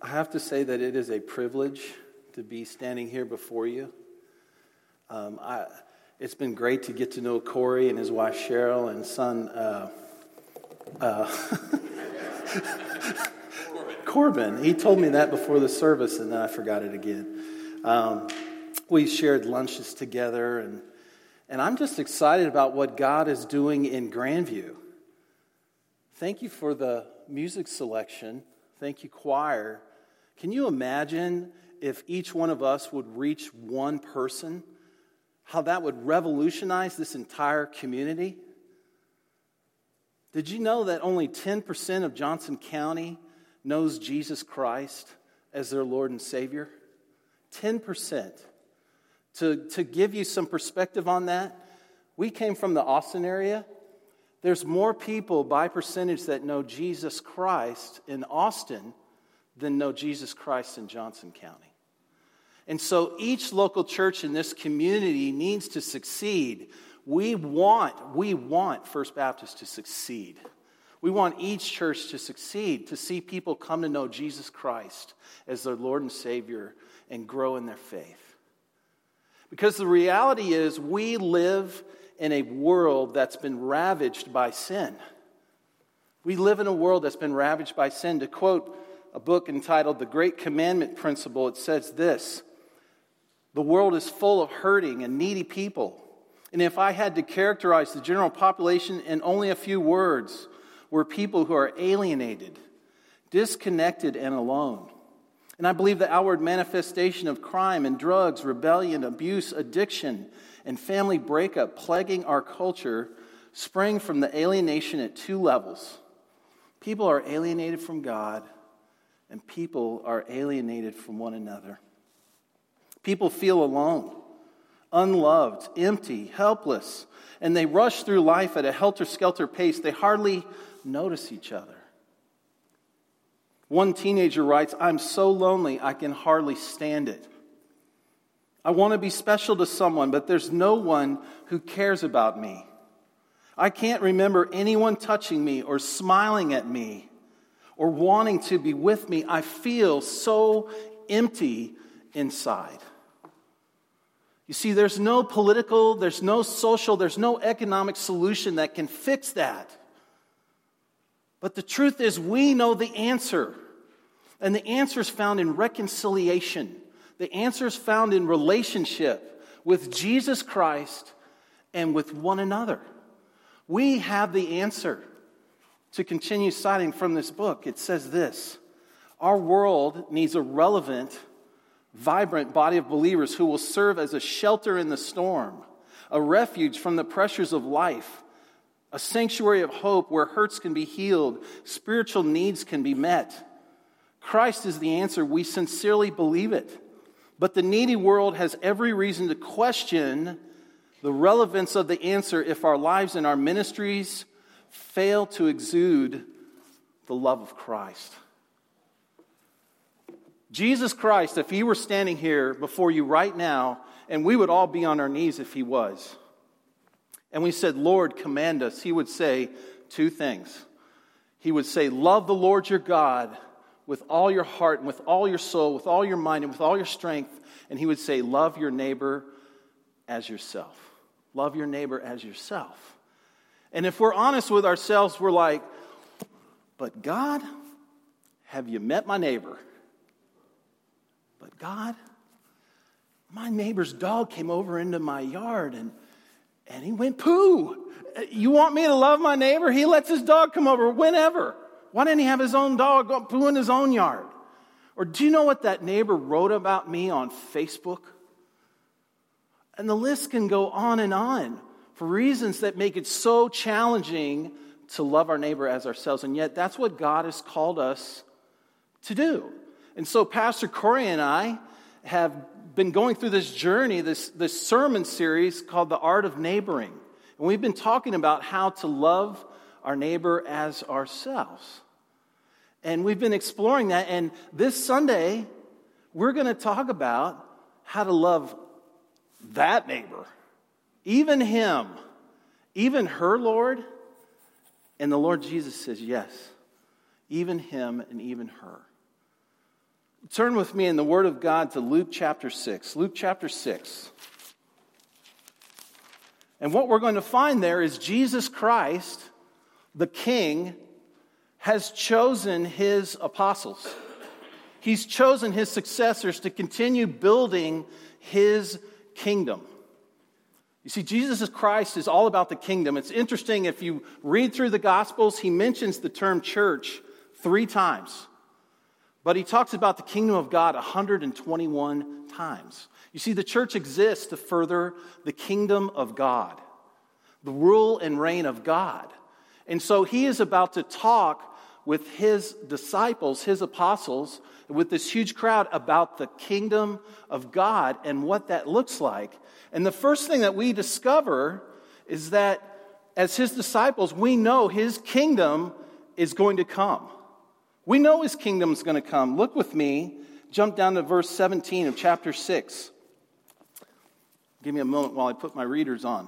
I have to say that it is a privilege to be standing here before you. It's been great to get to know Corey and his wife Cheryl and son Corbin. He told me that before the service, and then I forgot it again. We shared lunches together, and I'm just excited about what God is doing in Grandview. Thank you for the music selection. Thank you, choir. Can you imagine if each one of us would reach one person? How that would revolutionize this entire community? Did you know that only 10% of Johnson County knows Jesus Christ as their Lord and Savior? 10%. To give you some perspective on that, we came from the Austin area. There's more people by percentage that know Jesus Christ in Austin than know Jesus Christ in Johnson County. And so each local church in this community needs to succeed. We want First Baptist to succeed. We want each church to succeed, to see people come to know Jesus Christ as their Lord and Savior and grow in their faith. Because the reality is we live in a world that's been ravaged by sin. We live in a world that's been ravaged by sin. To quote a book entitled The Great Commandment Principle, it says this: the world is full of hurting and needy people. And if I had to characterize the general population in only a few words, we're people who are alienated, disconnected, and alone. And I believe the outward manifestation of crime and drugs, rebellion, abuse, addiction, and family breakup plaguing our culture spring from the alienation at two levels. People are alienated from God, and people are alienated from one another. People feel alone, unloved, empty, helpless, and they rush through life at a helter-skelter pace. They hardly notice each other. One teenager writes, "I'm so lonely I can hardly stand it. I want to be special to someone, but there's no one who cares about me. I can't remember anyone touching me or smiling at me or wanting to be with me. I feel so empty inside." You see, there's no political, there's no social, there's no economic solution that can fix that. But the truth is, we know the answer. And the answer is found in reconciliation. The answer is found in relationship with Jesus Christ and with one another. We have the answer. To continue citing from this book, it says this: our world needs a relevant, vibrant body of believers who will serve as a shelter in the storm, a refuge from the pressures of life, a sanctuary of hope where hurts can be healed, spiritual needs can be met. Christ is the answer. We sincerely believe it. But the needy world has every reason to question the relevance of the answer if our lives and our ministries fail to exude the love of Christ. Jesus Christ, if he were standing here before you right now, and we would all be on our knees if he was, and we said, "Lord, command us," he would say two things. He would say, "Love the Lord your God with all your heart and with all your soul, with all your mind and with all your strength." And he would say, "Love your neighbor as yourself." Love your neighbor as yourself. And if we're honest with ourselves, we're like, "But God, have you met my neighbor? But God, my neighbor's dog came over into my yard and he went poo. You want me to love my neighbor? He lets his dog come over whenever. Why didn't he have his own dog go poo in his own yard?" Or do you know what that neighbor wrote about me on Facebook? And the list can go on for reasons that make it so challenging to love our neighbor as ourselves. And yet that's what God has called us to do. And so Pastor Corey and I have been going through this journey, this sermon series called The Art of Neighboring. And we've been talking about how to love our neighbor as ourselves. And we've been exploring that. And this Sunday, we're going to talk about how to love that neighbor, even him, even her, Lord. And the Lord Jesus says, yes, even him and even her. Turn with me in the Word of God to Luke chapter 6. Luke chapter 6. And what we're going to find there is Jesus Christ, the King, has chosen his apostles. He's chosen his successors to continue building his kingdom. You see, Jesus Christ is all about the kingdom. It's interesting, if you read through the Gospels, he mentions the term church 3 times. But he talks about the kingdom of God 121 times. You see, the church exists to further the kingdom of God, the rule and reign of God. And so he is about to talk with his disciples, his apostles, with this huge crowd about the kingdom of God and what that looks like. And the first thing that we discover is that as his disciples, we know his kingdom is going to come. We know his kingdom is going to come. Look with me, jump down to verse 17 of chapter 6. Give me a moment while I put my readers on.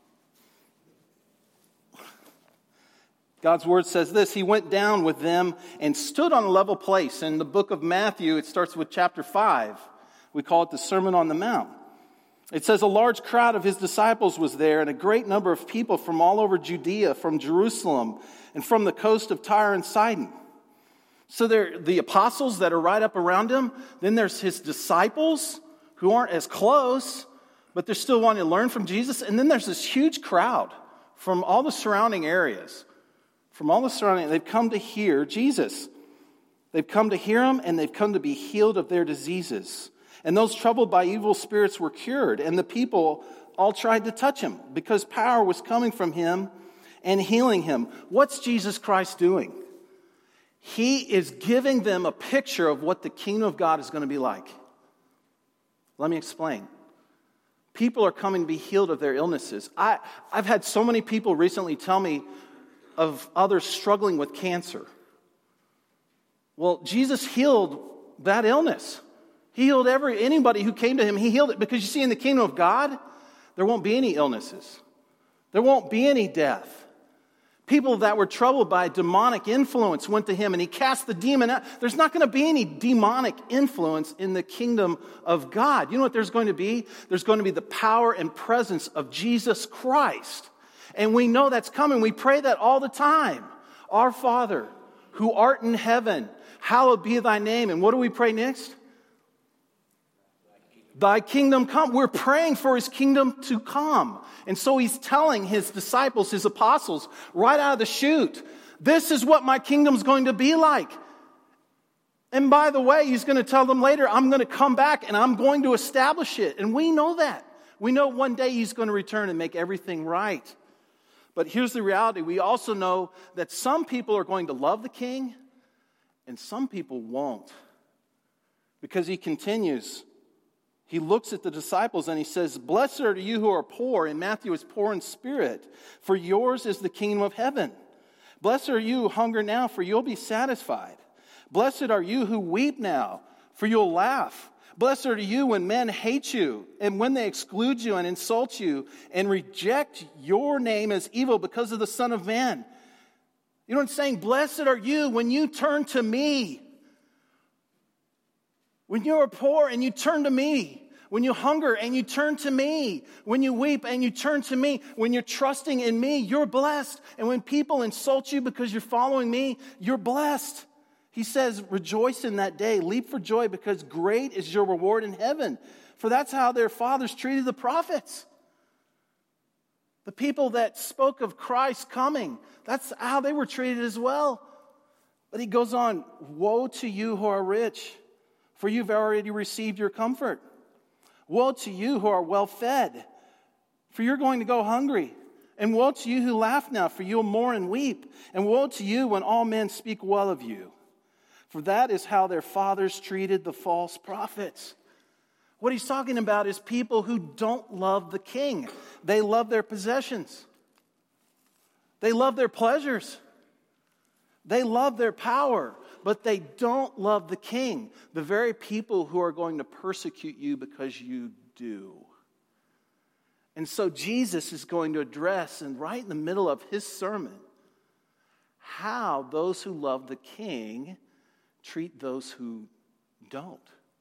God's word says this: he went down with them and stood on a level place. In the book of Matthew, it starts with chapter 5. We call it the Sermon on the Mount. It says a large crowd of his disciples was there, and a great number of people from all over Judea, from Jerusalem, and from the coast of Tyre and Sidon. So there are the apostles that are right up around him. Then there's his disciples who aren't as close, but they're still wanting to learn from Jesus. And then there's this huge crowd from all the surrounding areas. They've come to hear Jesus. They've come to hear him, and they've come to be healed of their diseases. And those troubled by evil spirits were cured, and the people all tried to touch him because power was coming from him and healing him. What's Jesus Christ doing? He is giving them a picture of what the kingdom of God is going to be like. Let me explain. People are coming to be healed of their illnesses. I've had so many people recently tell me of others struggling with cancer. Well, Jesus healed that illness. He healed anybody who came to him. He healed it because you see, in the kingdom of God, there won't be any illnesses. There won't be any death. People that were troubled by demonic influence went to him and he cast the demon out. There's not going to be any demonic influence in the kingdom of God. You know what there's going to be? There's going to be the power and presence of Jesus Christ. And we know that's coming. We pray that all the time. Our Father, who art in heaven, hallowed be thy name. And what do we pray next? Thy kingdom come. We're praying for his kingdom to come. And so he's telling his disciples, his apostles, right out of the chute, this is what my kingdom's going to be like. And by the way, he's going to tell them later, I'm going to come back and I'm going to establish it. And we know that. We know one day he's going to return and make everything right. But here's the reality. We also know that some people are going to love the king and some people won't. Because he continues. He looks at the disciples and he says, blessed are you who are poor. In Matthew, it's poor in spirit, for yours is the kingdom of heaven. Blessed are you who hunger now, for you'll be satisfied. Blessed are you who weep now, for you'll laugh. Blessed are you when men hate you, and when they exclude you and insult you, and reject your name as evil because of the Son of Man. You know what I'm saying? Blessed are you when you turn to me. When you are poor and you turn to me. When you hunger and you turn to me. When you weep and you turn to me. When you're trusting in me, you're blessed. And when people insult you because you're following me, you're blessed. He says, rejoice in that day. Leap for joy because great is your reward in heaven. For that's how their fathers treated the prophets. The people that spoke of Christ coming, that's how they were treated as well. But he goes on, woe to you who are rich, for you've already received your comfort. Woe to you who are well fed, for you're going to go hungry. And woe to you who laugh now, for you'll mourn and weep. And woe to you when all men speak well of you. For that is how their fathers treated the false prophets. What he's talking about is people who don't love the king. They love their possessions. They love their pleasures. They love their power. But they don't love the king. The very people who are going to persecute you because you do. And so Jesus is going to address, and right in the middle of his sermon, how those who love the king treat those who don't.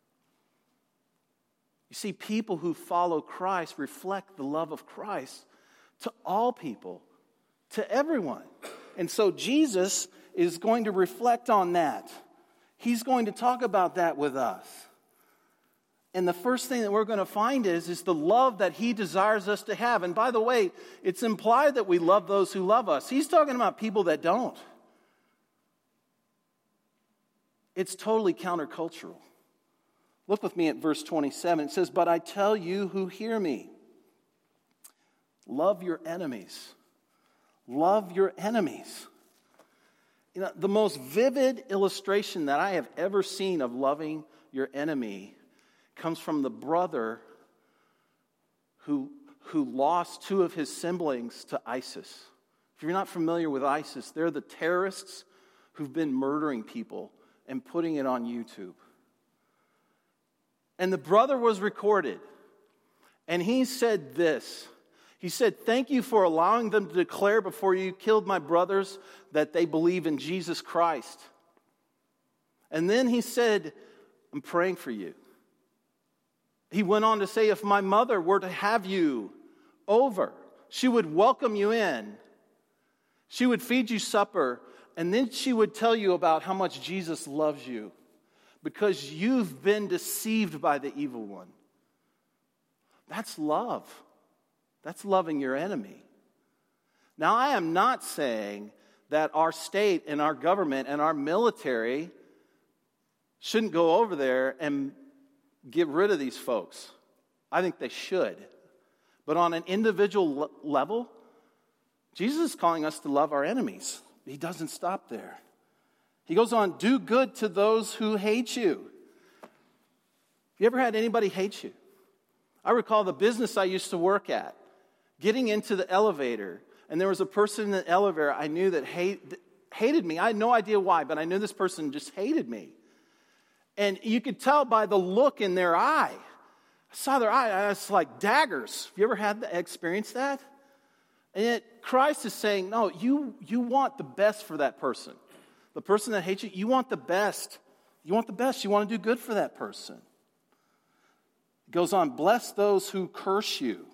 You see, people who follow Christ reflect the love of Christ to all people, to everyone. And so Jesus is going to reflect on that. He's going to talk about that with us. And the first thing that we're going to find is the love that he desires us to have. And by the way, it's implied that we love those who love us. He's talking about people that don't. It's totally countercultural. Look with me at verse 27. It says, "But I tell you who hear me, love your enemies." Love your enemies. You know, the most vivid illustration that I have ever seen of loving your enemy comes from the brother who lost two of his siblings to ISIS. If you're not familiar with ISIS, they're the terrorists who've been murdering people and putting it on YouTube. And the brother was recorded, and he said this. He said, "Thank you for allowing them to declare before you killed my brothers that they believe in Jesus Christ." And then he said, "I'm praying for you." He went on to say, "If my mother were to have you over, she would welcome you in. She would feed you supper, and then she would tell you about how much Jesus loves you because you've been deceived by the evil one." That's love. That's loving your enemy. Now, I am not saying that our state and our government and our military shouldn't go over there and get rid of these folks. I think they should. But on an individual level, Jesus is calling us to love our enemies. He doesn't stop there. He goes on, "Do good to those who hate you." Have you ever had anybody hate you? I recall the business I used to work at. Getting into the elevator, and there was a person in the elevator I knew that hated me. I had no idea why, but I knew this person just hated me. And you could tell by the look in their eye. I saw their eye, and it's like daggers. Have you ever had experienced that? And yet Christ is saying, no, you want the best for that person. The person that hates you, you want the best. You want the best. You want to do good for that person. It goes on, "Bless those who curse you."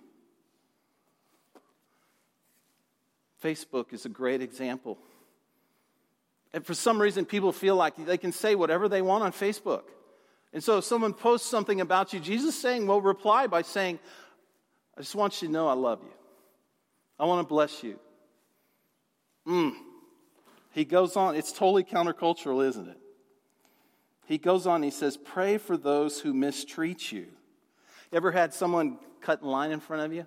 Facebook is a great example. And for some reason, people feel like they can say whatever they want on Facebook. And so if someone posts something about you, Jesus is saying, well, reply by saying, "I just want you to know I love you. I want to bless you." He goes on. It's totally countercultural, isn't it? He goes on. He says, "Pray for those who mistreat you." You ever had someone cut in line in front of you?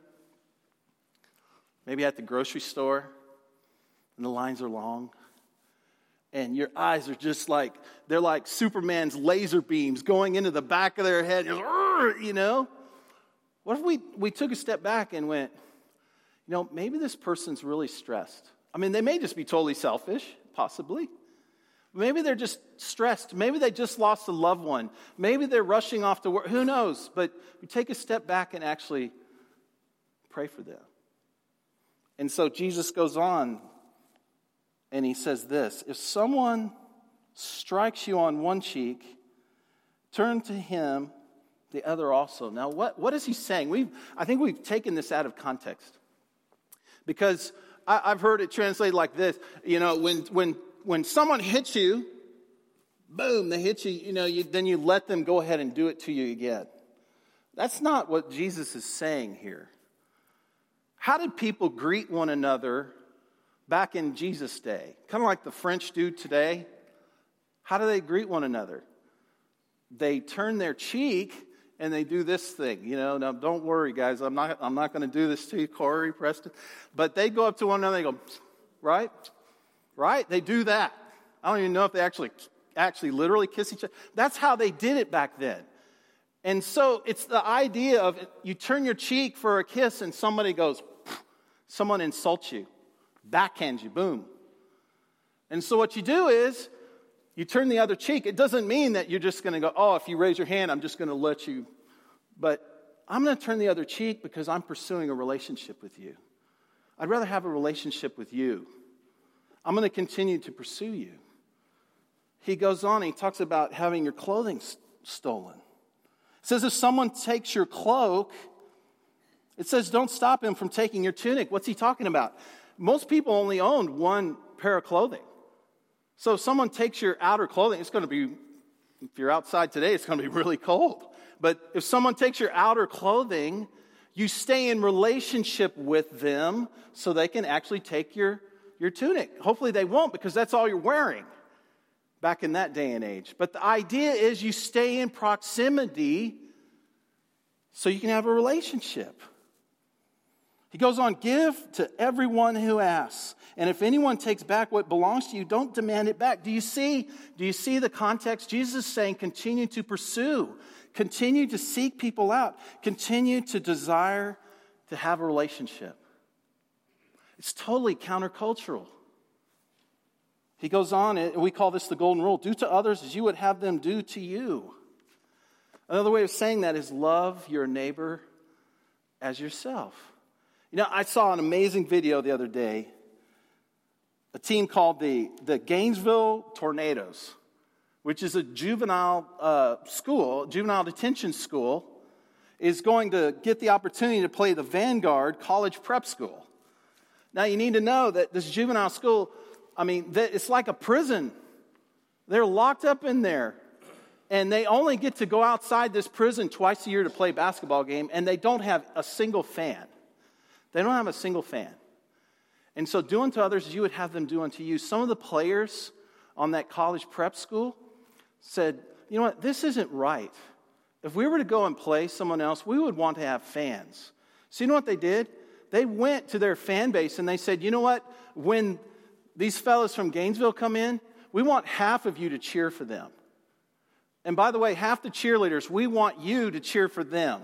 Maybe at the grocery store, and the lines are long. And your eyes are just like, they're like Superman's laser beams going into the back of their head. You know? What if we took a step back and went, maybe this person's really stressed. I mean, they may just be totally selfish, possibly. Maybe they're just stressed. Maybe they just lost a loved one. Maybe they're rushing off to work. Who knows? But we take a step back and actually pray for them. And so Jesus goes on and he says this, "If someone strikes you on one cheek, turn to him the other also." Now, what is he saying? I think we've taken this out of context. Because I've heard it translated like this. When someone hits you, boom, they hit you, then you let them go ahead and do it to you again. That's not what Jesus is saying here. How did people greet one another back in Jesus' day? Kind of like the French do today. How do they greet one another? They turn their cheek and they do this thing. Now don't worry, guys. I'm not going to do this to you, Corey, Preston. But they go up to one another and they go, right? Right? They do that. I don't even know if they actually literally kiss each other. That's how they did it back then. And so it's the idea of you turn your cheek for a kiss and someone insults you, backhands you, boom. And so what you do is you turn the other cheek. It doesn't mean that you're just going to go, oh, if you raise your hand, I'm just going to let you. But I'm going to turn the other cheek because I'm pursuing a relationship with you. I'd rather have a relationship with you. I'm going to continue to pursue you. He goes on, he talks about having your clothing stolen. It says if someone takes your cloak, it says don't stop him from taking your tunic. What's he talking about? Most people only own one pair of clothing. So if someone takes your outer clothing, it's going to be, if you're outside today, it's going to be really cold. But if someone takes your outer clothing, you stay in relationship with them so they can actually take your tunic. Hopefully they won't, because that's all you're wearing back in that day and age. But the idea is you stay in proximity so you can have a relationship. He goes on, give to everyone who asks. And if anyone takes back what belongs to you, don't demand it back. Do you see the context? Jesus is saying continue to pursue. Continue to seek people out. Continue to desire to have a relationship. It's totally countercultural. He goes on, and we call this the golden rule. Do to others as you would have them do to you. Another way of saying that is love your neighbor as yourself. You know, I saw an amazing video the other day. A team called the Gainesville Tornadoes, which is a juvenile detention school, is going to get the opportunity to play the Vanguard College Prep School. Now, you need to know that this juvenile school, it's like a prison. They're locked up in there. And they only get to go outside this prison twice a year to play a basketball game, and they don't have a single fan. They don't have a single fan. And so do unto others as you would have them do unto you. Some of the players on that college prep school said, you know what, this isn't right. If we were to go and play someone else, we would want to have fans. So you know what they did? They went to their fan base and they said, you know what, when these fellas from Gainesville come in, we want half of you to cheer for them. And by the way, half the cheerleaders, we want you to cheer for them.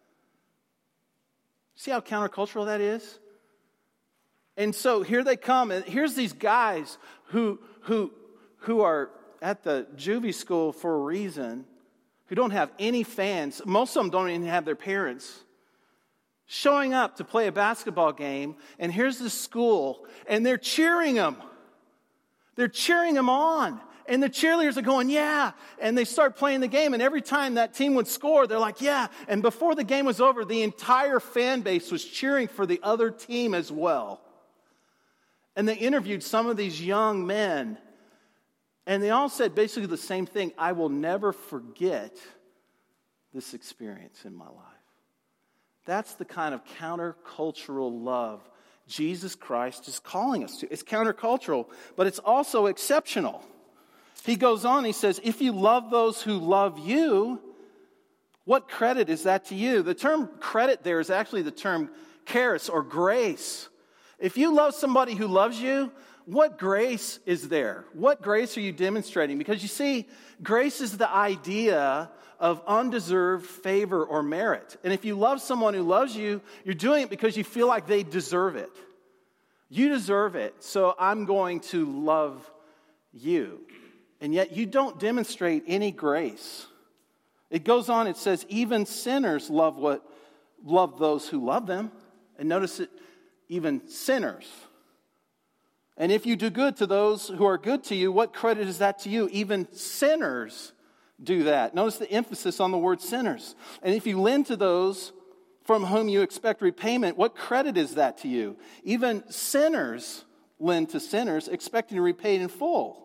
See how countercultural that is? And so here they come, and here's these guys who are at the juvie school for a reason, who don't have any fans. Most of them don't even have their parents. Showing up to play a basketball game, and here's the school, and they're cheering them. They're cheering them on. And the cheerleaders are going, yeah. And they start playing the game, and every time that team would score, they're like, yeah. And before the game was over, the entire fan base was cheering for the other team as well. And they interviewed some of these young men, and they all said basically the same thing. I will never forget this experience in my life. That's the kind of countercultural love Jesus Christ is calling us to. It's countercultural, but it's also exceptional. He goes on, he says, if you love those who love you, what credit is that to you? The term credit there is actually the term charis or grace. If you love somebody who loves you, what grace is there? What grace are you demonstrating? Because you see, grace is the idea of undeserved favor or merit. And if you love someone who loves you, you're doing it because you feel like they deserve it. You deserve it, so I'm going to love you. And yet you don't demonstrate any grace. It goes on, it says, even sinners love those who love them. And notice it, even sinners. And if you do good to those who are good to you, what credit is that to you? Even sinners do that. Notice the emphasis on the word sinners. And if you lend to those from whom you expect repayment, what credit is that to you? Even sinners lend to sinners, expecting to be repaid in full.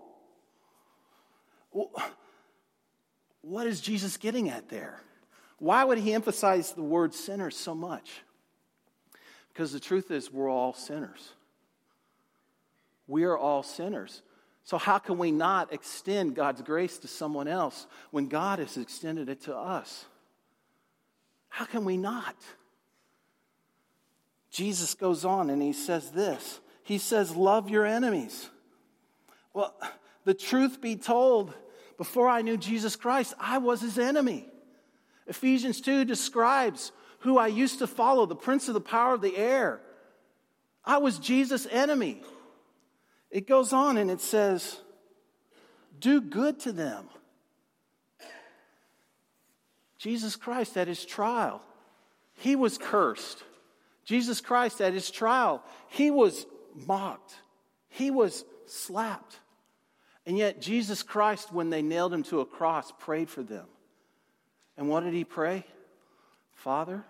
What is Jesus getting at there? Why would he emphasize the word sinners so much? Because the truth is, we're all sinners. We are all sinners. So how can we not extend God's grace to someone else when God has extended it to us? How can we not? Jesus goes on and he says this. He says, love your enemies. Well, the truth be told, before I knew Jesus Christ, I was his enemy. Ephesians 2 describes who I used to follow, the prince of the power of the air. I was Jesus' enemy. It goes on and it says, do good to them. Jesus Christ at his trial, he was cursed. Jesus Christ at his trial, he was mocked. He was slapped. And yet Jesus Christ, when they nailed him to a cross, prayed for them. And what did he pray? Father,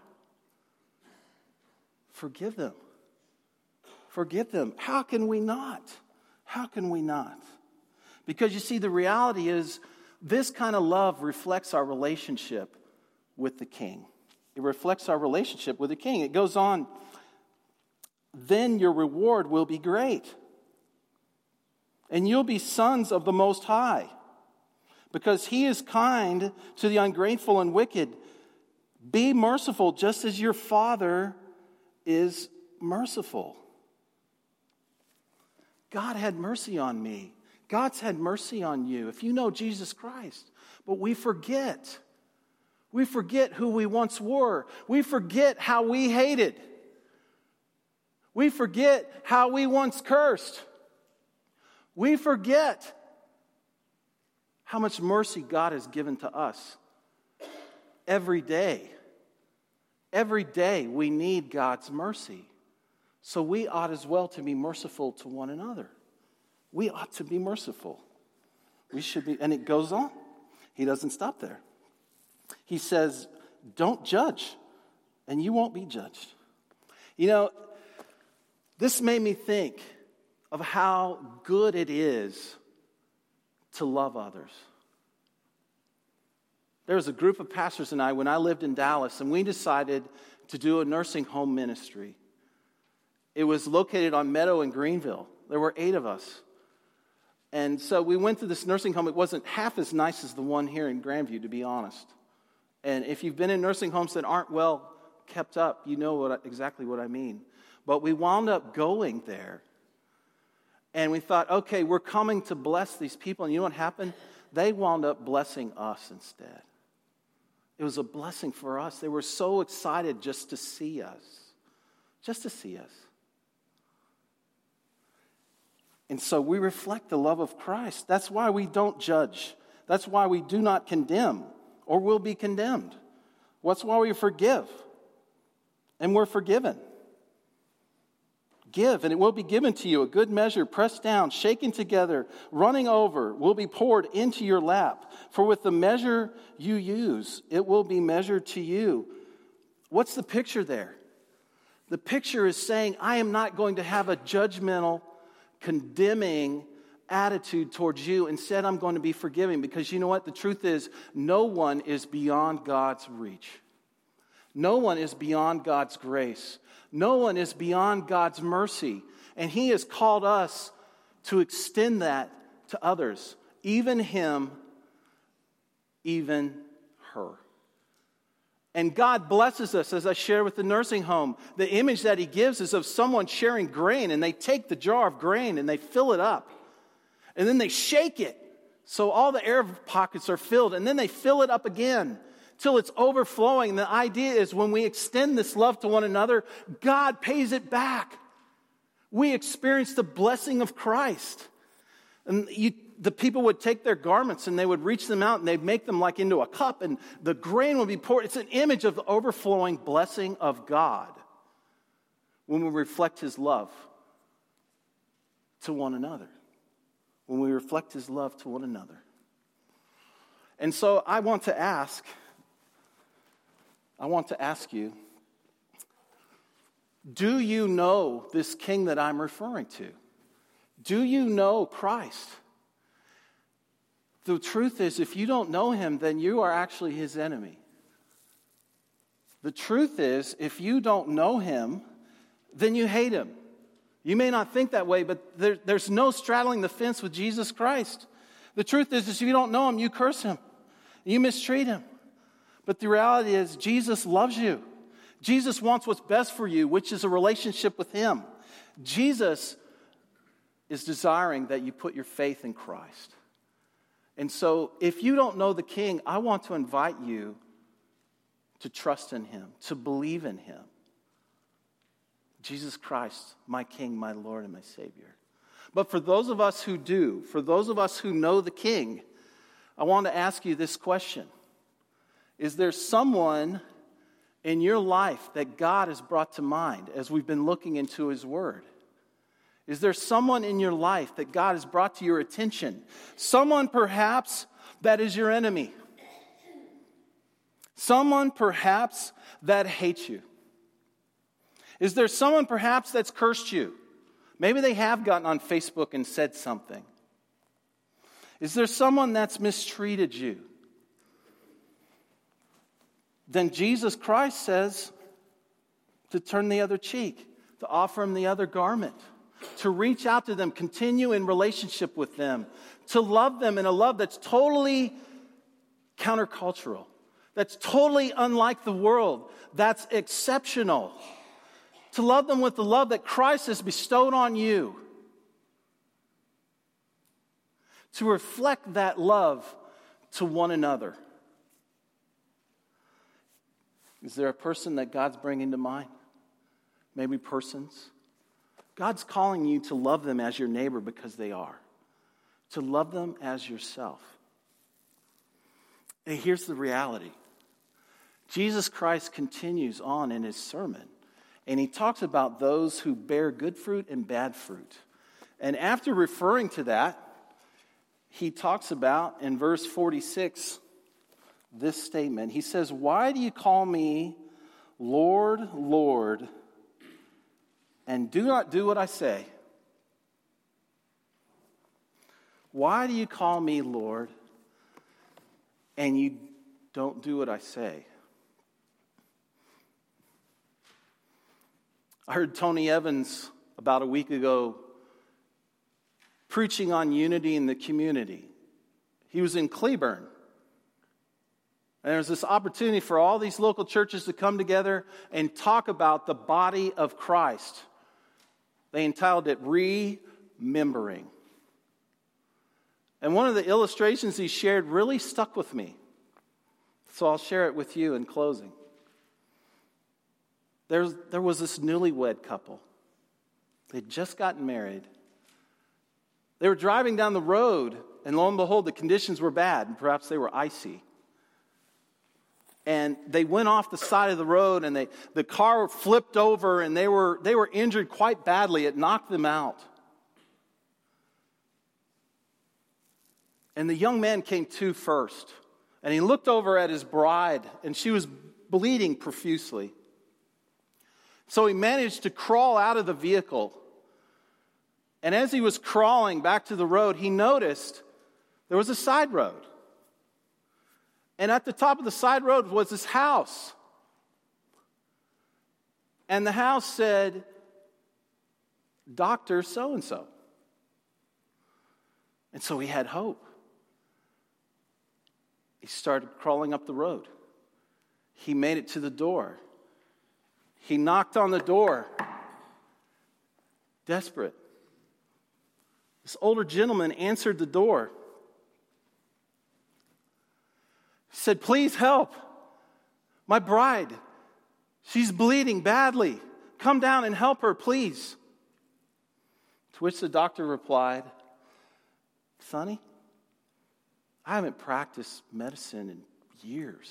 forgive them. Forgive them. How can we not? How can we not? Because you see, the reality is this kind of love reflects our relationship with the King. It reflects our relationship with the King. It goes on, then your reward will be great. And you'll be sons of the Most High. Because he is kind to the ungrateful and wicked. Be merciful just as your Father is merciful. God had mercy on me. God's had mercy on you if you know Jesus Christ. But we forget. We forget who we once were. We forget how we hated. We forget how we once cursed. We forget how much mercy God has given to us. Every day we need God's mercy. So we ought as well to be merciful to one another. We ought to be merciful. We should be, and it goes on. He doesn't stop there. He says, don't judge, and you won't be judged. You know, this made me think of how good it is to love others. There was a group of pastors and I, when I lived in Dallas, and we decided to do a nursing home ministry. It was located on Meadow in Greenville. There were 8 of us. And so we went to this nursing home. It wasn't half as nice as the one here in Grandview, to be honest. And if you've been in nursing homes that aren't well kept up, you know exactly what I mean. But we wound up going there. And we thought, okay, we're coming to bless these people. And you know what happened? They wound up blessing us instead. It was a blessing for us. They were so excited just to see us. Just to see us. And so we reflect the love of Christ. That's why we don't judge. That's why we do not condemn or will be condemned. That's why we forgive. And we're forgiven. Give, and it will be given to you, a good measure, pressed down, shaken together, running over, will be poured into your lap. For with the measure you use, it will be measured to you. What's the picture there? The picture is saying, I am not going to have a judgmental, condemning attitude towards you. Instead, I'm going to be forgiving, because you know what? The truth is, no one is beyond God's reach. No one is beyond God's grace. No one is beyond God's mercy. And he has called us to extend that to others. Even him, even her. And God blesses us, as I shared with the nursing home. The image that he gives is of someone sharing grain, and they take the jar of grain and they fill it up. And then they shake it so all the air pockets are filled, and then they fill it up again till it's overflowing. And the idea is when we extend this love to one another, God pays it back. We experience the blessing of Christ. And the people would take their garments and they would reach them out and they'd make them like into a cup, and the grain would be poured. It's an image of the overflowing blessing of God when we reflect his love to one another. When we reflect his love to one another. And so I want to ask you, do you know this king that I'm referring to? Do you know Christ? The truth is, if you don't know him, then you are actually his enemy. The truth is, if you don't know him, then you hate him. You may not think that way, but there's no straddling the fence with Jesus Christ. The truth is, if you don't know him, you curse him. You mistreat him. But the reality is, Jesus loves you. Jesus wants what's best for you, which is a relationship with him. Jesus is desiring that you put your faith in Christ. And so, if you don't know the King, I want to invite you to trust in him, to believe in him. Jesus Christ, my King, my Lord, and my Savior. But for those of us who do, for those of us who know the King, I want to ask you this question. Is there someone in your life that God has brought to mind as we've been looking into his word? Is there someone in your life that God has brought to your attention? Someone perhaps that is your enemy. Someone perhaps that hates you? Is there someone perhaps that's cursed you? Maybe they have gotten on Facebook and said something. Is there someone that's mistreated you? Then Jesus Christ says to turn the other cheek, to offer them the other garment, to reach out to them, continue in relationship with them, to love them in a love that's totally countercultural, that's totally unlike the world, that's exceptional. To love them with the love that Christ has bestowed on you. To reflect that love to one another. Is there a person that God's bringing to mind? Maybe persons. God's calling you to love them as your neighbor because they are. To love them as yourself. And here's the reality. Jesus Christ continues on in his sermon. And he talks about those who bear good fruit and bad fruit. And after referring to that, he talks about, in verse 46, this statement. He says, "Why do you call me Lord, Lord, and do not do what I say?" Why do you call me Lord, and you don't do what I say? I heard Tony Evans about a week ago preaching on unity in the community. He was in Cleburne. And there's this opportunity for all these local churches to come together and talk about the body of Christ. They entitled it Remembering. And one of the illustrations he shared really stuck with me. So I'll share it with you in closing. There was this newlywed couple. They'd just gotten married. They were driving down the road, and lo and behold, the conditions were bad, and perhaps they were icy. And they went off the side of the road, and the car flipped over, and they were injured quite badly. It knocked them out. And the young man came to first, and he looked over at his bride, and she was bleeding profusely. So he managed to crawl out of the vehicle. And as he was crawling back to the road, he noticed there was a side road. And at the top of the side road was this house. And the house said, Dr. So-and-so. And so he had hope. He started crawling up the road. He made it to the door. He knocked on the door. Desperate. This older gentleman answered the door. He said, "Please help. My bride, she's bleeding badly. Come down and help her, please." To which the doctor replied, "Sonny, I haven't practiced medicine in years."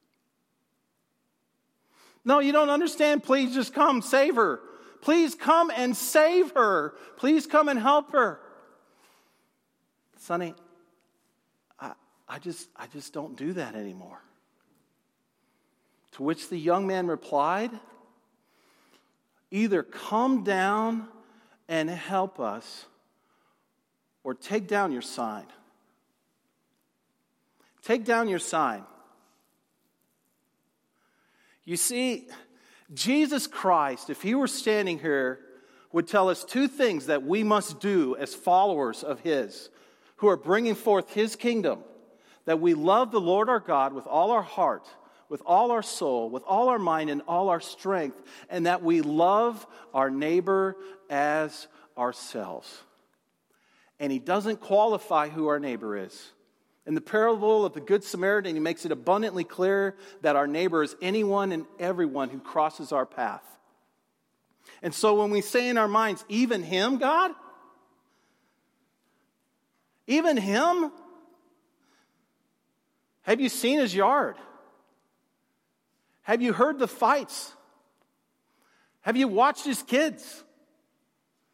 "No, you don't understand. Please just come save her. Please come and save her. Please come and help her." "Sonny, I just don't do that anymore." To which the young man replied, "Either come down and help us, or take down your sign." Take down your sign. You see, Jesus Christ, if he were standing here, would tell us two things that we must do as followers of his, who are bringing forth his kingdom. That we love the Lord our God with all our heart, with all our soul, with all our mind, and all our strength. And that we love our neighbor as ourselves. And he doesn't qualify who our neighbor is. In the parable of the Good Samaritan, he makes it abundantly clear that our neighbor is anyone and everyone who crosses our path. And so when we say in our minds, even him, God? Even him? Have you seen his yard? Have you heard the fights? Have you watched his kids?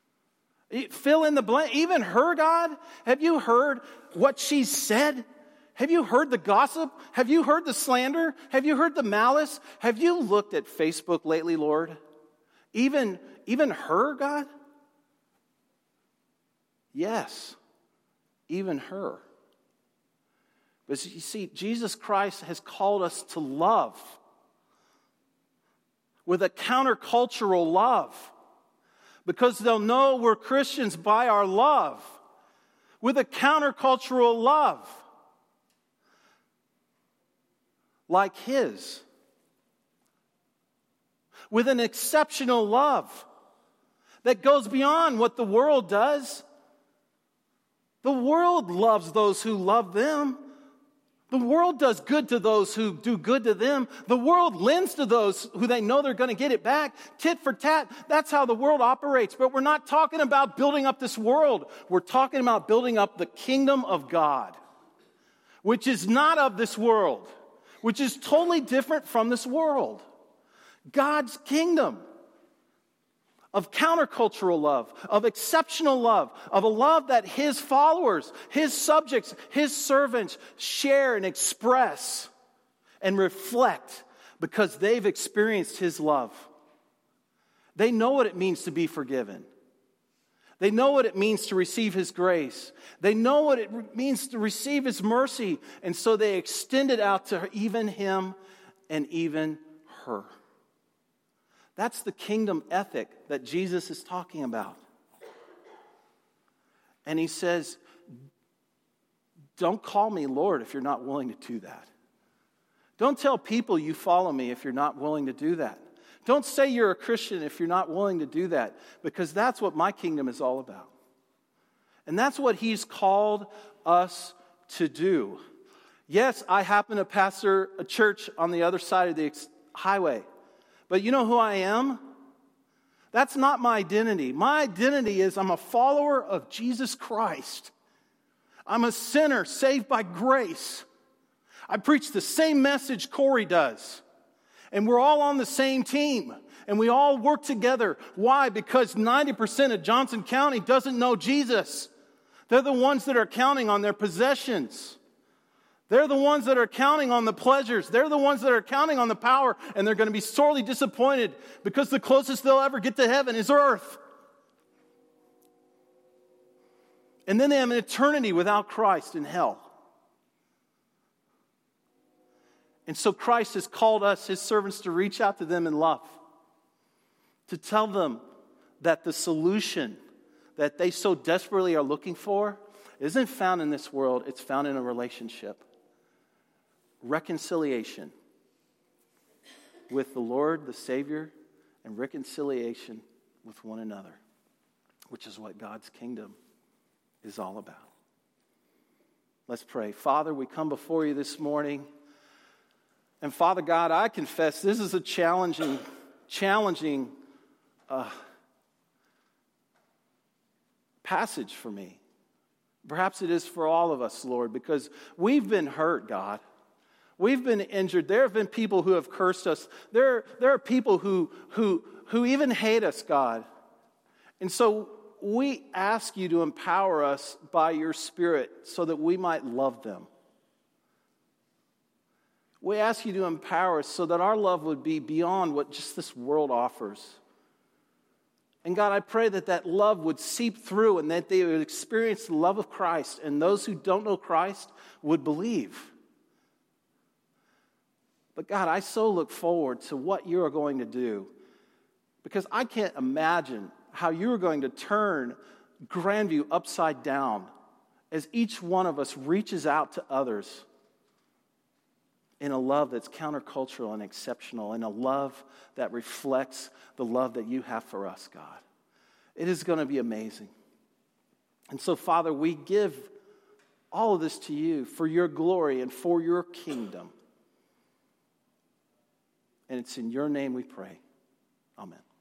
Fill in the blank. Even her, God? Have you heard what she said Have you heard the gossip? Have you heard the slander? Have you heard the malice? Have you looked at Facebook lately, Lord? Even her, God? Yes, even her. But you see, Jesus Christ has called us to love with a countercultural love, because they'll know we're Christians by our love, with a countercultural love like His, with an exceptional love that goes beyond what the world does. The world loves those who love them. The world does good to those who do good to them. The world lends to those who they know they're going to get it back. Tit for tat. That's how the world operates. But we're not talking about building up this world. We're talking about building up the kingdom of God, which is not of this world, which is totally different from this world. God's kingdom of countercultural love, of exceptional love, of a love that His followers, His subjects, His servants share and express and reflect because they've experienced His love. They know what it means to be forgiven. They know what it means to receive His grace. They know what it means to receive His mercy. And so they extend it out to even him and even her. That's the kingdom ethic that Jesus is talking about. And He says, don't call me Lord if you're not willing to do that. Don't tell people you follow me if you're not willing to do that. Don't say you're a Christian if you're not willing to do that, because that's what my kingdom is all about. And that's what He's called us to do. Yes, I happen to pastor a church on the other side of the highway. But you know who I am? That's not my identity. My identity is I'm a follower of Jesus Christ. I'm a sinner saved by grace. I preach the same message Corey does. And we're all on the same team. And we all work together. Why? Because 90% of Johnson County doesn't know Jesus. They're the ones that are counting on their possessions. They're the ones that are counting on the pleasures. They're the ones that are counting on the power. And they're going to be sorely disappointed because the closest they'll ever get to heaven is earth. And then they have an eternity without Christ in hell. And so Christ has called us, His servants, to reach out to them in love. To tell them that the solution that they so desperately are looking for isn't found in this world. It's found in a relationship. Reconciliation with the Lord, the Savior, and reconciliation with one another, which is what God's kingdom is all about. Let's pray. Father, we come before You this morning. And Father God, I confess this is a challenging passage for me. Perhaps it is for all of us, Lord, because we've been hurt, God. We've been injured. There have been people who have cursed us. There are people who even hate us, God. And so we ask You to empower us by Your Spirit so that we might love them. We ask You to empower us so that our love would be beyond what just this world offers. And God, I pray that that love would seep through and that they would experience the love of Christ, and those who don't know Christ would believe. But God, I so look forward to what You are going to do, because I can't imagine how You are going to turn Grandview upside down as each one of us reaches out to others in a love that's countercultural and exceptional, in a love that reflects the love that You have for us, God. It is going to be amazing. And so, Father, we give all of this to You for Your glory and for Your kingdom. And it's in Your name we pray. Amen.